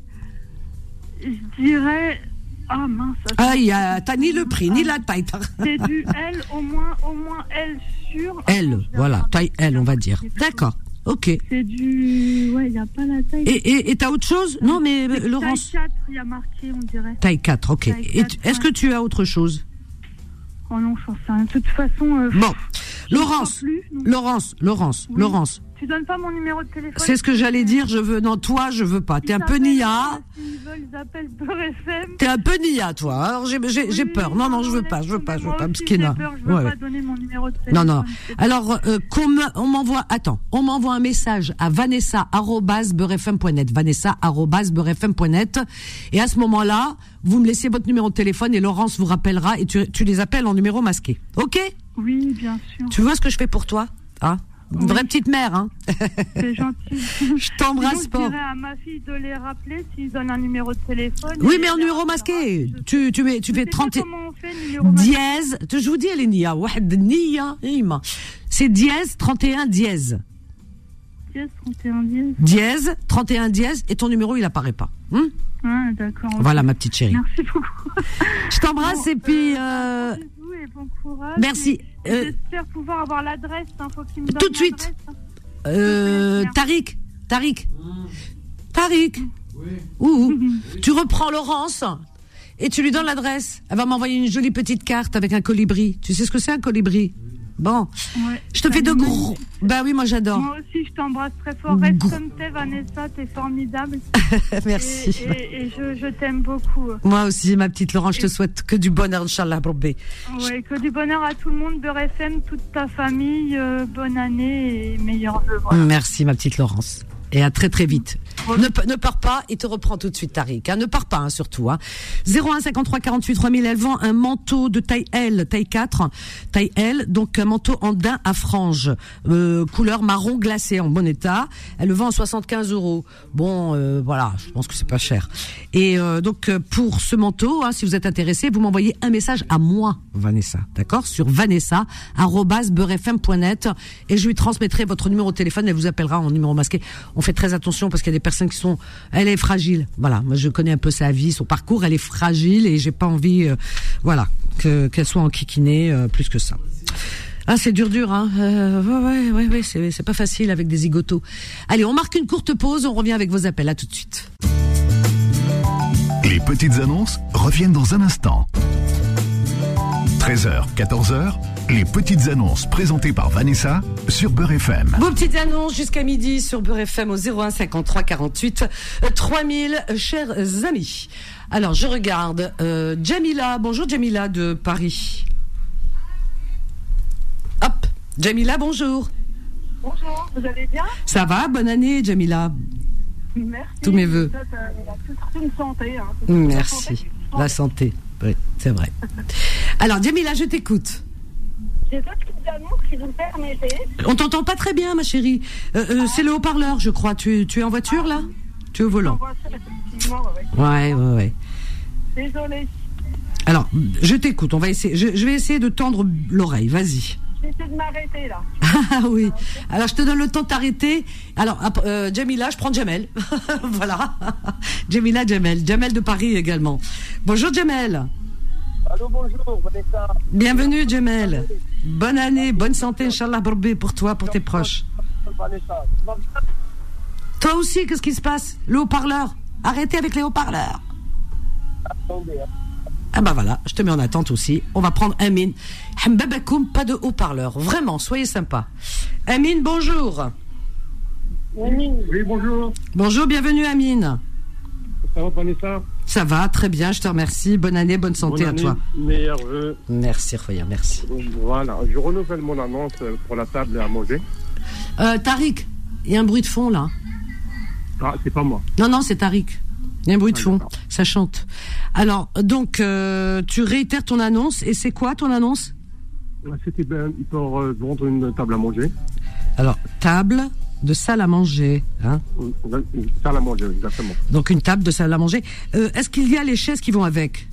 Je dirais, ah mince. attends. Ah, il y a, t'as ni le prix, ni la taille. t'as- C'est du L, au moins, au moins L sur. L, Attends, je vais voilà, regarder. taille L, on va dire. D'accord. Ok. Et, C'est du. Ouais, il n'y a pas la taille. et, et t'as autre chose? Non, mais euh, Laurence. Taille quatre, il y a marqué, on dirait. Taille quatre, ok. Taille Et tu- quatre, est-ce que ouais. tu as autre chose? Oh non, je sais rien. De toute façon. Euh, Bon. je ne Laurence, crois plus, non. Laurence, Laurence, Oui. Laurence. Tu donnes pas mon numéro de téléphone? C'est ce que j'allais dire, je veux. Non, toi, je veux pas. T'es un peu nia. S'ils veulent, ils appellent Beurre F M. T'es un peu nia, toi. Alors, j'ai, j'ai, j'ai Oui, peur. Non, non, je veux pas, je veux pas, je veux moi pas. aussi, Mskina. j'ai peur, je veux Ouais, pas ouais. donner mon numéro de Non, téléphone. non. c'est- Alors, euh, qu'on me- on m'envoie, attends, on m'envoie un message à vanessa arobase beurre f m point net, vanessa arobase beurre f m point net, et à ce moment-là, vous me laissez votre numéro de téléphone et Laurence vous rappellera et tu, tu les appelles en numéro masqué. Ok? Oui, bien sûr. Tu vois ce que je fais pour toi? Hein? Une Oui. vraie petite mère, hein? C'est gentil. Je t'embrasse Sinon, je fort. dirais à ma fille de les rappeler s'ils donnent un numéro de téléphone. Oui, Et mais en les numéro rappellera. masqué. Je- Tu, tu mets, tu je fais sais pas trente, comment on fait, numéro masqué. dièse. Tu- Je vous dis, elle est nia. Wahed nia. Ima. C'est dièse, trente et un dièse. Dièse, trente et un dièse. Dièse, trente et un dièse, et ton numéro, il apparaît pas. Hum? Ah, d'accord. ok. Voilà, ma petite chérie. Merci beaucoup. Je t'embrasse Bon, et puis, euh, euh, bisous et bon courage. merci. Et- et Euh, J'espère pouvoir avoir l'adresse. Hein, faut qu'il me donne tout de suite. l'adresse, hein. euh, Merci. Tariq, Tariq, Tariq. Ouh, tu reprends Laurence et tu lui donnes l'adresse. Elle va m'envoyer une jolie petite carte avec un colibri. Tu sais ce que c'est un colibri? Bon, Ouais, je te ça fais de me- gros. Bah oui, moi j'adore. Moi aussi, je t'embrasse très fort. Reste Gros. comme t'es, Vanessa. T'es formidable. Merci. Et, et- et je, je t'aime beaucoup. Moi aussi, ma petite Laurence, je te souhaite que du bonheur, Inch'Allah, Rabbi. Ouais, que du bonheur à tout le monde, Beurre F M, toute ta famille. euh, bonne année et meilleurs vœux. Voilà. Merci, ma petite Laurence. Et à très très vite. Ne, pe- ne pars pas, il te reprend tout de suite, Tariq. Hein. Ne pars pas, hein, surtout. Hein. zéro un cinquante-trois quarante-huit trois mille, elle vend un manteau de taille L, taille quatre, taille L, donc un manteau en daim à franges, euh, couleur marron glacé, en bon état. Elle le vend à soixante-quinze euros. Bon, euh, voilà, je pense que c'est pas cher. Et euh, donc, euh, pour ce manteau, hein, si vous êtes intéressé, vous m'envoyez un message à moi, Vanessa, d'accord, sur vanessa arobase beurre f m point net, et je lui transmettrai votre numéro de téléphone, elle vous appellera en numéro masqué. On fait très attention parce qu'il y a des personnes qui sont, elle est fragile. Voilà, moi je connais un peu sa vie, son parcours, elle est fragile et j'ai pas envie, euh, voilà, que qu'elle soit enquiquinée euh, plus que ça. Ah, c'est dur, dur, hein. Euh, ouais, ouais, ouais, ouais, c'est, c'est pas facile avec des zigotos. Allez, on marque une courte pause, on revient avec vos appels. À tout de suite. Les petites annonces reviennent dans un instant. treize heures, quatorze heures, les petites annonces présentées par Vanessa sur Beurre F M. Vos petites annonces jusqu'à midi sur Beurre F M au zéro un cinquante-trois quarante-huit trois mille, chers amis. Alors, je regarde euh, Jamila. Bonjour Jamila de Paris. Hop, Jamila, bonjour. Bonjour, vous allez bien? Ça va, bonne année Jamila. Merci. Tous mes vœux. C'est une santé. Hein. Merci. La santé, la santé, oui, c'est vrai. Alors Jamila, je t'écoute. J'ai deux petites annonces si vous me permettez. On t'entend pas très bien ma chérie. Euh, euh, ah. C'est le haut-parleur je crois. Tu, tu es en voiture là? Tu es au volant? En voiture, effectivement, ouais. Ouais, ouais, ouais. Désolée. Alors, je t'écoute, on va essayer. Je, je vais essayer de tendre l'oreille, vas-y. J'essaie de m'arrêter là. Ah oui. Alors je te donne le temps de t'arrêter. Alors euh, Jamila, je prends Jamel. Voilà. Jamila, Jamel, Jamel de Paris également. Bonjour Jamel. Allô, bonjour Vanessa. Bienvenue Jamel. Bonne année, bonne santé, Inch'Allah Barbi, pour toi, pour tes proches. Toi aussi, qu'est-ce qui se passe? Le haut-parleur. Arrêtez avec les haut-parleurs. Attendez. Ah bah voilà, je te mets en attente aussi. On va prendre Amine. Hambabakoum, pas de haut-parleur. Vraiment, soyez sympa. Amine, bonjour. Oui, oui, bonjour. Bonjour, bienvenue Amine. Ça va Vanessa? Ça va, très bien, je te remercie. Bonne année, bonne santé bonne année, à toi. Meilleurs vœux. Merci Roya, merci. Voilà, je renouvelle mon annonce pour la table à manger. Euh, Tariq, il y a un bruit de fond là. Ah, c'est pas moi. Non, non, c'est Tariq. Il y a un bruit de ah, fond, d'accord. Ça chante. Alors, donc, euh, tu réitères ton annonce, et c'est quoi ton annonce? C'était ben, pour euh, vendre une table à manger. Alors, table de salle à manger, hein? Une salle à manger, exactement. Donc, une table de salle à manger. Euh, est-ce qu'il y a les chaises qui vont avec?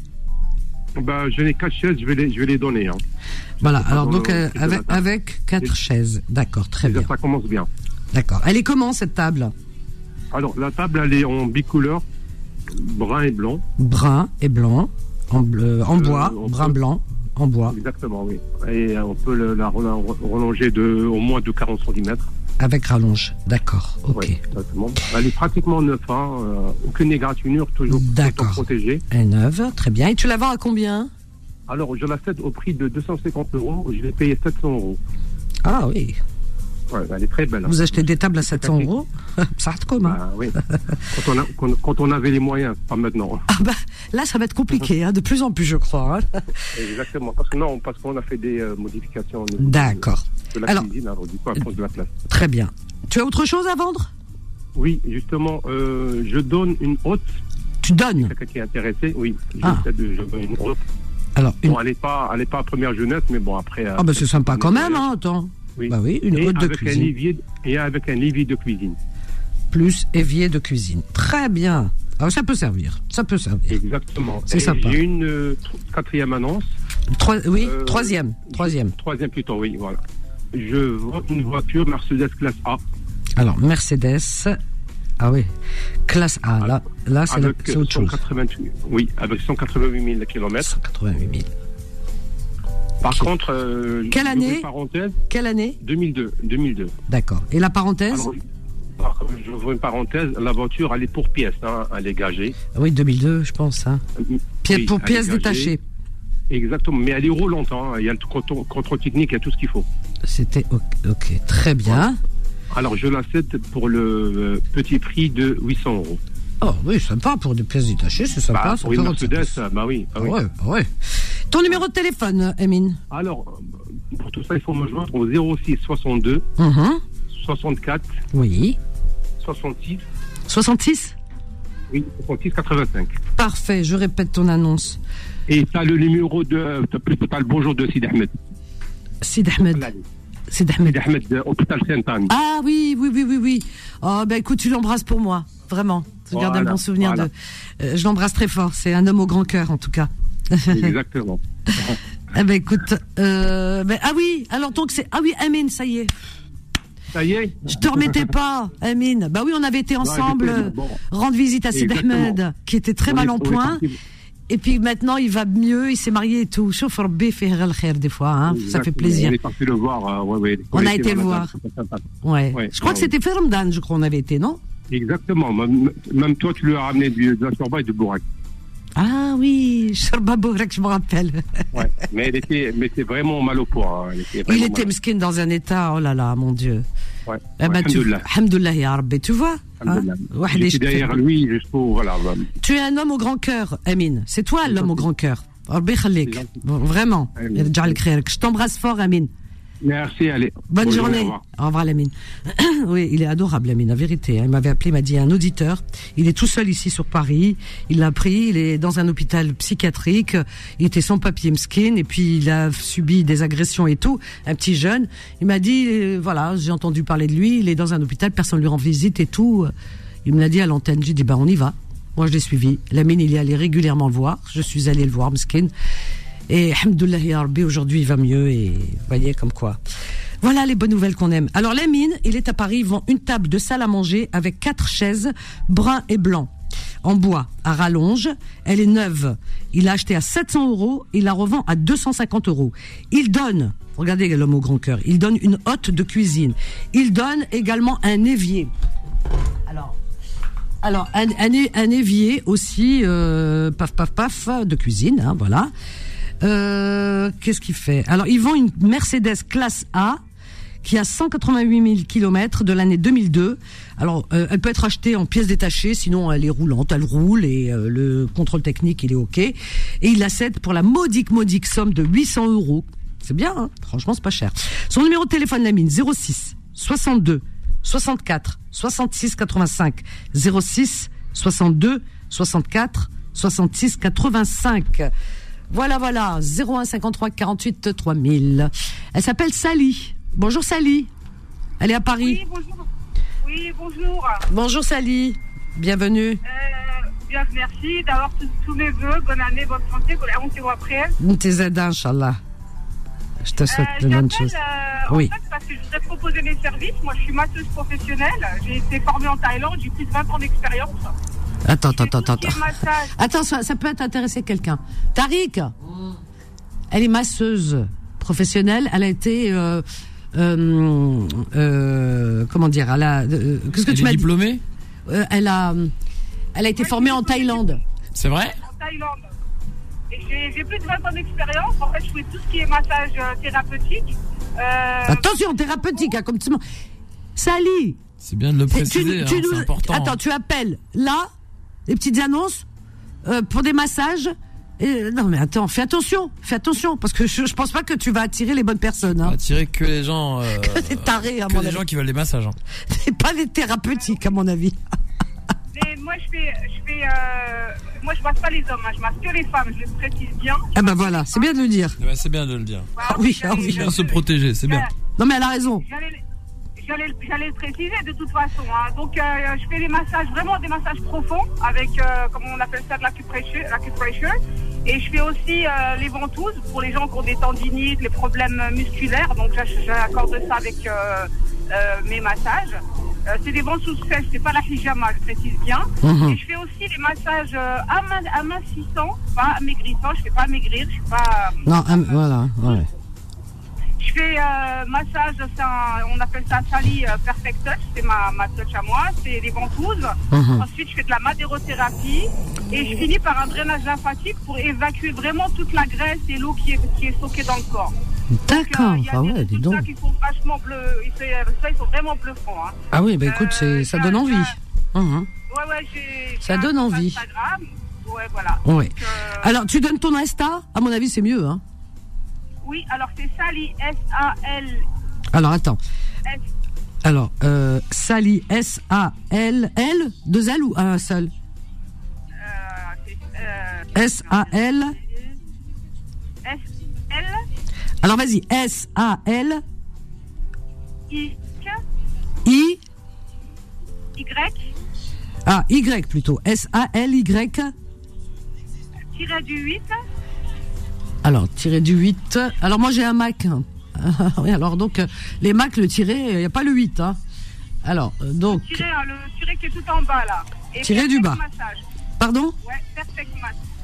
Ben, je n'ai quatre chaises, je vais les, je vais les donner. Hein. Voilà, alors donc, le, euh, avec, avec quatre chaises. D'accord, très bien. Ça commence bien. D'accord. Elle est comment, cette table? Alors, la table, elle est en bicouleur. Brun et blanc. Brun et blanc, en, bleu, en bois, euh, brun peut... blanc, en bois. Exactement, oui. Et on peut le, la rallonger de, au moins de quarante centimètres. Avec rallonge, d'accord, ok. Oui, exactement. Elle est pratiquement neuve, hein, euh, aucune égratignure, toujours protégée. Elle est neuve, très bien. Et tu la vends à combien? Alors, je la cède au prix de deux cent cinquante euros, je l'ai payé sept cents euros. Ah oui. Ouais, elle est très belle. Vous hein. achetez des tables à sept cents euros? Ça reste comme, hein. Bah, oui. quand, on a, quand, quand on avait les moyens, pas maintenant. Ah bah, là, ça va être compliqué, hein, de plus en plus, je crois. Hein. Exactement. Parce que non, parce qu'on a fait des euh, modifications. D'accord. De, de la alors, cuisine, alors du coup, à cause de la place. Très bien. Tu as autre chose à vendre? Oui, justement, euh, je donne une hôte. Tu donnes? Quelqu'un qui est intéressé, oui. Je, ah. de, je donne une hôte. Alors, une... Bon, elle n'est pas, elle est pas à première jeunesse, mais bon, après. Ah, bah, c'est sympa quand même, hein, attends. Oui. Bah oui, une et hôte de avec cuisine. Un évier, et avec un évier de cuisine. Plus évier de cuisine. Très bien. Alors, ça peut servir. Ça peut servir. Exactement. C'est et sympa. J'ai une euh, quatrième annonce. Trois, oui, euh, troisième. Troisième. Troisième plutôt, oui, voilà. Je vends une voiture Mercedes classe A. Alors, Mercedes. Ah oui. Classe A. Là, là c'est, la, c'est autre chose. Oui, avec cent quatre-vingt-huit mille kilomètres. cent quatre-vingt-huit mille. Par okay. contre, euh, quelle année? Parenthèse, Quelle année? deux mille deux. deux mille deux. D'accord. Et la parenthèse? Alors, j'ouvre une parenthèse. La voiture, elle est pour pièces, hein, elle est gagée. Oui, deux mille deux, je pense. Hein. Pi- oui, pour pièces détachées. Exactement, mais elle est roulante. Hein. Il y a le contrôle, contrôle technique, il y a tout ce qu'il faut. C'était ok, okay. Très bien. Ouais. Alors, je la cède pour le euh, petit prix de huit cents euros. Oh oui, sympa pour des pièces détachées, c'est sympa. Bah, pour une Mercedes, bah oui. Bah oui. Ouais, ouais. Ton numéro de téléphone, Amine? Alors, pour tout ça, il faut me joindre au zéro six soixante-deux mm-hmm. soixante-quatre oui. soixante-six soixante-six Oui, soixante-six quatre-vingt-cinq. Parfait, je répète ton annonce. Et tu as le numéro de. Tu as le bonjour de Sid Ahmed. Sid Ahmed. Sid Ahmed. Sid Ahmed, de Hôpital Sainte-Anne. Ah oui, oui, oui, oui, oui. Oh, ben écoute, tu l'embrasses pour moi, vraiment. Je garde voilà, un bon souvenir voilà. de. Euh, je l'embrasse très fort. C'est un homme au grand cœur, en tout cas. Exactement. Eh ben écoute, euh, ben, ah oui, alors donc c'est ah oui, Amine, ça y est. Ça y est. Je te remettais pas, Amine. Bah oui, on avait été ensemble ouais, bon. rendre visite à Sid Ahmed, qui était très on mal est, en point. Et puis maintenant, il va mieux, il s'est marié et tout. Chauffe Rabbi fait al khair des fois, hein. Ça fait plaisir. On est parti le voir. Euh, ouais, ouais, on a été le voir. Ouais. ouais. Je crois ouais. que c'était fait Ramadan, je crois, on avait été, non? Exactement. Même, même toi, tu lui as ramené du, de la shorba et du bourrak. Ah oui, shorba bourrak, je me rappelle. Ouais. Mais elle était, mais c'est vraiment mal au poids. Hein. Il était, il était mesquin dans un état, oh là là, mon Dieu. Ouais. Eh ben, Alhamdoulilah. Tu, Alhamdoulilah, ya Rabbi, tu vois? Hein? J'étais derrière lui jusqu'au, voilà. Tu es un homme au grand cœur, Amine. C'est toi l'homme au grand cœur. Rabbi khalik. Vraiment. Je t'embrasse fort, Amine. Merci, allez. Bonne Bonjour, journée. Au revoir, Lamine. Oui, il est adorable, Lamine, la vérité. Il m'avait appelé, il m'a dit un auditeur. Il est tout seul ici sur Paris. Il l'a pris, il est dans un hôpital psychiatrique. Il était sans papier mesquin et puis il a subi des agressions et tout. Un petit jeune. Il m'a dit, euh, voilà, j'ai entendu parler de lui. Il est dans un hôpital, personne lui rend visite et tout. Il me l'a dit à l'antenne. J'ai dit, bah, on y va. Moi, je l'ai suivi. Lamine, il est allé régulièrement le voir. Je suis allé le voir, mesquin. Et alhamdoulilah ya Rabbi, aujourd'hui il va mieux et vous voyez comme quoi. Voilà les bonnes nouvelles qu'on aime. Alors Lamine, il est à Paris, il vend une table de salle à manger avec quatre chaises brun et blanc en bois à rallonge. Elle est neuve. Il l'a achetée à sept cents euros, il la revend à deux cent cinquante euros. Il donne, regardez l'homme au grand cœur, il donne une hotte de cuisine. Il donne également un évier. Alors, alors un, un, un évier aussi, euh, paf paf paf de cuisine, hein, voilà. Euh, qu'est-ce qu'il fait? Alors, ils vendent une Mercedes classe A qui a cent quatre-vingt-huit mille kilomètres de l'année deux mille deux. Alors, euh, elle peut être achetée en pièces détachées, sinon elle est roulante, elle roule et euh, le contrôle technique, il est OK. Et il la cède pour la modique, modique somme de huit cents euros. C'est bien, hein? Franchement, c'est pas cher. Son numéro de téléphone, Lamine, zéro six soixante-deux soixante-quatre soixante-six quatre-vingt-cinq. zéro six soixante-deux soixante-quatre soixante-six quatre-vingt-cinq. Voilà, voilà, zéro un cinquante-trois quarante-huit trois mille. Elle s'appelle Sally. Bonjour Sally. Elle est à Paris. Oui, bonjour. Oui, bonjour. Bonjour Sally. Bienvenue. Euh, bien, merci d'avoir tous, tous mes vœux. Bonne année, bonne santé. On se voit après. T'es zada, Inch'Allah. Je te souhaite euh, de bonnes choses. Euh, oui. En fait, parce que je voudrais proposer mes services. Moi, je suis masseuse professionnelle. J'ai été formée en Thaïlande. J'ai plus de vingt ans d'expérience. Attends, attends, attends, attends. Attends, ça, ça peut intéresser quelqu'un. Tariq, mmh. elle est masseuse professionnelle. Elle a été, euh, euh, euh, comment dire, elle a, euh, qu'est-ce que elle tu m'as dit? Diplômée euh, Elle a, elle a été ouais, formée en Thaïlande. C'est vrai? En Thaïlande. Et j'ai, j'ai plus de vingt ans d'expérience. En fait, je fais tout ce qui est massage euh, thérapeutique. Euh, Attention, thérapeutique, hein, comme tu. Sally. C'est bien de le préciser, tu, tu hein, nous, c'est important. Attends, tu appelles là. Les petites annonces euh, pour des massages. Et, non mais attends, fais attention, fais attention, parce que je, je pense pas que tu vas attirer les bonnes personnes. Hein. Attirer que les gens. Euh, que des tarés, à que mon les avis. gens qui veulent des massages. Hein. C'est pas des thérapeutiques, à mon avis. Mais moi, je fais, je fais, euh, moi, je masse pas les hommes, hein, je masse que les femmes. Je le précise bien. Ah ben voilà, c'est bien de le dire. Ouais, c'est bien de le dire. Bah, ah oui, ah oui. Bien se protéger, c'est bien. Euh, non mais elle a raison. J'allais, J'allais, j'allais le préciser de toute façon. Hein. Donc, euh, je fais des massages, vraiment des massages profonds, avec, euh, comme on appelle ça, de l'acupressure. l'acupressure. Et je fais aussi euh, les ventouses pour les gens qui ont des tendinites, les problèmes musculaires. Donc, j'accorde ça avec euh, euh, mes massages. Euh, c'est des ventouses sèches, c'est pas la hijama, je précise bien. Mmh. Et je fais aussi des massages euh, amincissants, pas amaigrissants. Je fais pas amaigrir, je suis pas. Euh, non, um, voilà, ouais. Je fais euh, massage, c'est un, on appelle ça Sally euh, Perfect Touch, c'est ma, ma touch à moi, c'est les ventouses. Mmh. Ensuite, je fais de la madérothérapie et je finis par un drainage lymphatique pour évacuer vraiment toute la graisse et l'eau qui est, qui est stockée dans le corps. D'accord, donc, euh, ah ouais, dis donc. Qui sont vachement bleus, ça, ils sont vraiment bluffants. Hein. Ah oui, bah écoute, euh, ça donne envie. Mmh. Ouais, ouais, j'ai, ça donne envie. Instagram. Ouais, voilà. Ouais. Donc, euh... Alors, tu donnes ton Insta? À mon avis, c'est mieux, hein. Oui, alors c'est Sally, S A L. Alors, attends. S. Alors, euh, Sally, S A L L, deux L ou un seul? euh, euh, S A L. S L. Alors, vas-y, S A L. I. I. Y. Ah, Y plutôt. S A L Y. Tiré du huit. Alors, tiré du huit. Alors, moi, j'ai un Mac. Oui, alors, donc, les Mac, le tiré, il n'y a pas le huit. Hein. Alors, donc. Le tiré, hein, le tiré qui est tout en bas, là. Et tiré du bas. Massage. Pardon? Ouais, perfect massage.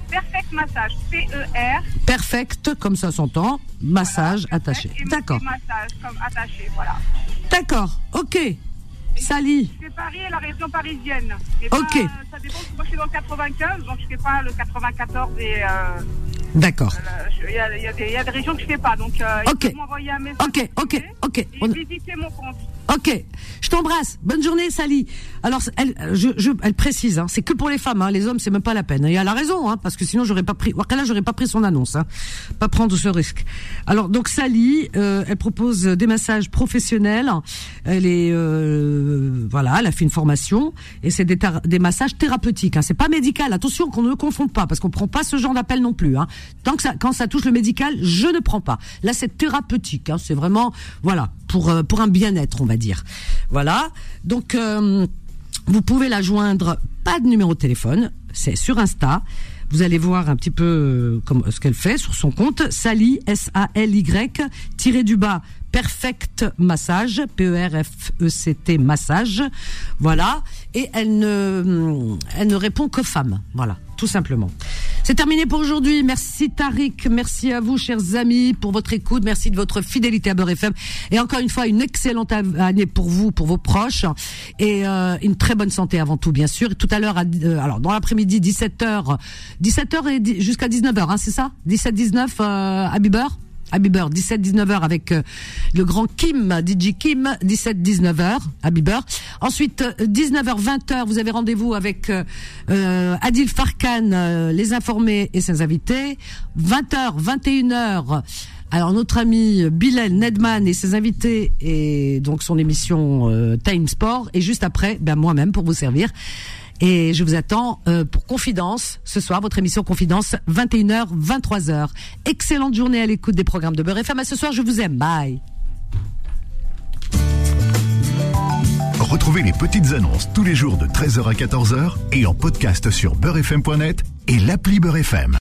Perfect Massage, P E R. Perfect, comme ça s'entend, massage Voilà, attaché. et- D'accord. et massage comme attaché, voilà. D'accord, ok. Sally. Je fais Paris et la région parisienne. Mais Ok. pas, euh, ça dépend, moi je suis dans le quatre-vingt-quinze, donc je fais pas le quatre-vingt-quatorze et... Euh, D'accord. Il y, a, y, a des- y a des régions que je fais pas, donc euh, Ok. il faut m'envoyer un message. Ok, ok, ok. Et On- visiter mon compte. Ok, je t'embrasse. Bonne journée, Sally. Alors, elle, je, je, elle précise, hein, c'est que pour les femmes, hein, les hommes, c'est même pas la peine. Et elle a raison, hein, parce que sinon, j'aurais pas pris. Là, j'aurais pas pris son annonce, hein, pas prendre ce risque. Alors, donc Sally, euh, elle propose des massages professionnels. Elle est, euh, voilà, elle a fait une formation et c'est des, tar- des massages thérapeutiques. Hein, c'est pas médical. Attention, qu'on ne confonde pas, parce qu'on prend pas ce genre d'appel non plus. Hein. Tant que ça, quand ça touche le médical, je ne prends pas. Là, c'est thérapeutique. Hein, c'est vraiment, voilà, pour euh, pour un bien-être, on va dire. Voilà. Donc, euh, vous pouvez la joindre. Pas de numéro de téléphone. C'est sur Insta. Vous allez voir un petit peu euh, comme ce qu'elle fait sur son compte. Sally, S A L Y, tiré du bas, Perfect Massage, P E R F E C T Massage. Voilà. Et elle ne, elle ne répond qu'aux femmes. Voilà. Tout simplement. C'est terminé pour aujourd'hui. Merci Tariq, merci à vous chers amis pour votre écoute, merci de votre fidélité à Beurre F M et encore une fois une excellente année pour vous, pour vos proches et euh, une très bonne santé avant tout bien sûr. Et tout à l'heure, à, euh, alors dans l'après-midi dix-sept heures, dix-sept heures et di- jusqu'à dix-neuf heures, hein, c'est ça dix-sept dix-neuf euh, à Bieber Happy Bird, dix-sept dix-neuf heures avec euh, le grand Kim, D J Kim, dix-sept dix-neuf heures, Happy Bird. Ensuite, euh, dix-neuf heures vingt heures, vous avez rendez-vous avec euh, euh, Adil Farkan, euh, les informés et ses invités. vingt heures, vingt et une heures, alors notre ami Bilal Nedman et ses invités et donc son émission euh, Time Sport. Et juste après, ben moi-même pour vous servir. Et je vous attends euh, pour Confidence, ce soir, votre émission Confidence, vingt et une heures, vingt-trois heures. Excellente journée à l'écoute des programmes de Beurre F M. À ce soir, je vous aime. Bye. Retrouvez les petites annonces tous les jours de treize heures à quatorze heures et en podcast sur beurre f m point net et l'appli Beurre F M.